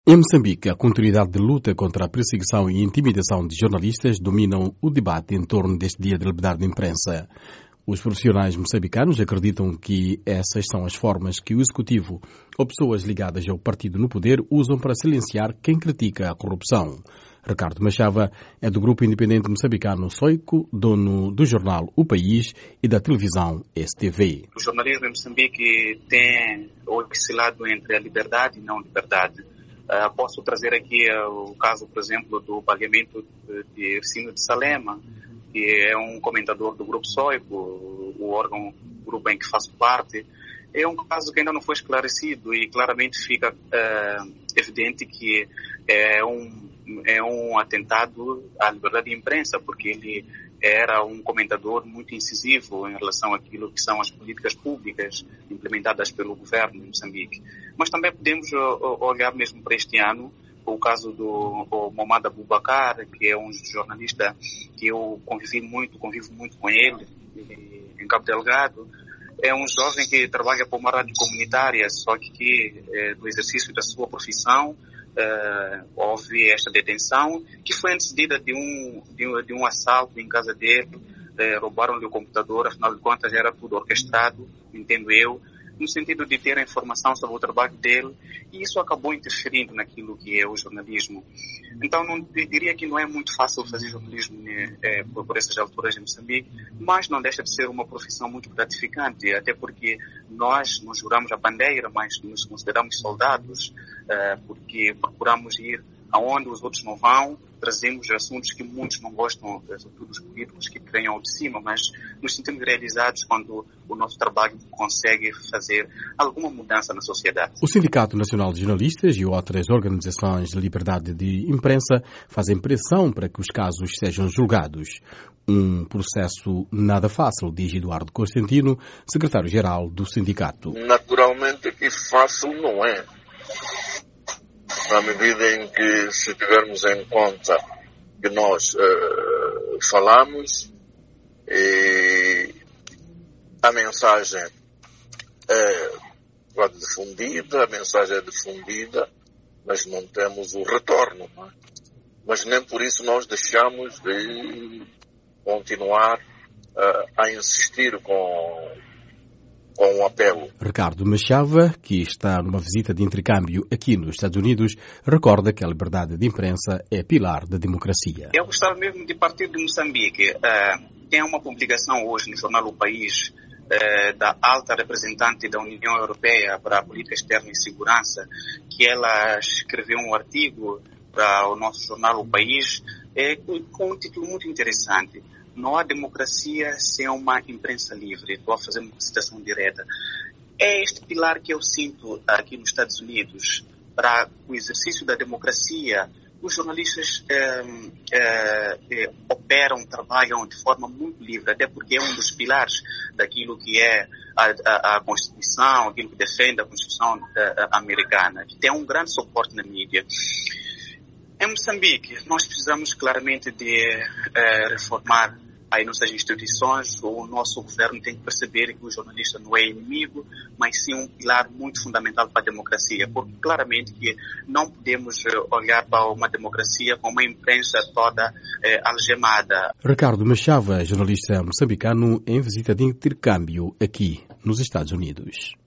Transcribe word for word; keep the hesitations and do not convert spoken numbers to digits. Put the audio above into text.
Em Moçambique, a continuidade de luta contra a perseguição e intimidação de jornalistas dominam o debate em torno deste Dia de Liberdade de Imprensa. Os profissionais moçambicanos acreditam que essas são as formas que o Executivo ou pessoas ligadas ao partido no poder usam para silenciar quem critica a corrupção. Ricardo Machava é do grupo independente moçambicano Soico, dono do jornal O País e da televisão S T V. O jornalismo em Moçambique tem oscilado entre a liberdade e não liberdade. Uh, posso trazer aqui uh, o caso, por exemplo, do pagamento de, de Ercino de Salema, que é um comentador do Grupo Soico, o, o órgão, o grupo em que faço parte. É um caso que ainda não foi esclarecido e claramente fica uh, evidente que é um, é um atentado à liberdade de imprensa, porque ele era um comentador muito incisivo em relação àquilo que são as políticas públicas implementadas pelo governo de Moçambique. Mas também podemos olhar mesmo para este ano, o caso do Momad Abubakar, que é um jornalista que eu convivi muito, convivo muito com ele em Cabo Delgado. É um jovem que trabalha para uma rádio comunitária, só que, que é, no exercício da sua profissão, Uh, houve esta detenção, que foi antecedida de um, de um, de um assalto em casa dele. Uh, roubaram-lhe o computador, afinal de contas era tudo orquestrado, entendo eu, no sentido de ter a informação sobre o trabalho dele, e isso acabou interferindo naquilo que é o jornalismo. Então, não, eu diria que não é muito fácil fazer jornalismo, né, é, por, por essas alturas em Moçambique, mas não deixa de ser uma profissão muito gratificante, até porque nós não juramos a bandeira, mas nos consideramos soldados, é, porque procuramos ir aonde os outros não vão, trazemos assuntos que muitos não gostam, sobretudo os políticos que ganham de cima, mas nos sentimos realizados quando o nosso trabalho consegue fazer alguma mudança na sociedade. O Sindicato Nacional de Jornalistas e outras organizações de liberdade de imprensa fazem pressão para que os casos sejam julgados. Um processo nada fácil, diz Eduardo Constantino, secretário-geral do sindicato. Naturalmente que fácil não é. Na medida em que, se tivermos em conta que nós uh, falamos e a mensagem é difundida, a mensagem é difundida, mas não temos o retorno. Não é? Mas nem por isso nós deixamos de continuar uh, a insistir com com um apelo. Ricardo Machava, que está numa visita de intercâmbio aqui nos Estados Unidos, recorda que a liberdade de imprensa é pilar da democracia. Eu gostava mesmo de partir de Moçambique. Uh, tem uma publicação hoje no jornal O País uh, da alta representante da União Europeia para a Política Externa e Segurança, que ela escreveu um artigo para o nosso jornal O País uh, com um título muito interessante. Não há democracia sem uma imprensa livre. Estou a fazer uma citação direta. É este pilar que eu sinto aqui nos Estados Unidos para o exercício da democracia. Os jornalistas eh, eh, operam, trabalham de forma muito livre, até porque é um dos pilares daquilo que é a, a, a Constituição, aquilo que defende a Constituição eh, americana, que tem um grande suporte na mídia. Em Moçambique, nós precisamos claramente de eh, reformar as nossas instituições. O nosso governo tem que perceber que o jornalista não é inimigo, mas sim um pilar muito fundamental para a democracia, porque claramente que não podemos olhar para uma democracia com uma imprensa toda eh, algemada. Ricardo Machava, jornalista moçambicano em visita de intercâmbio aqui nos Estados Unidos.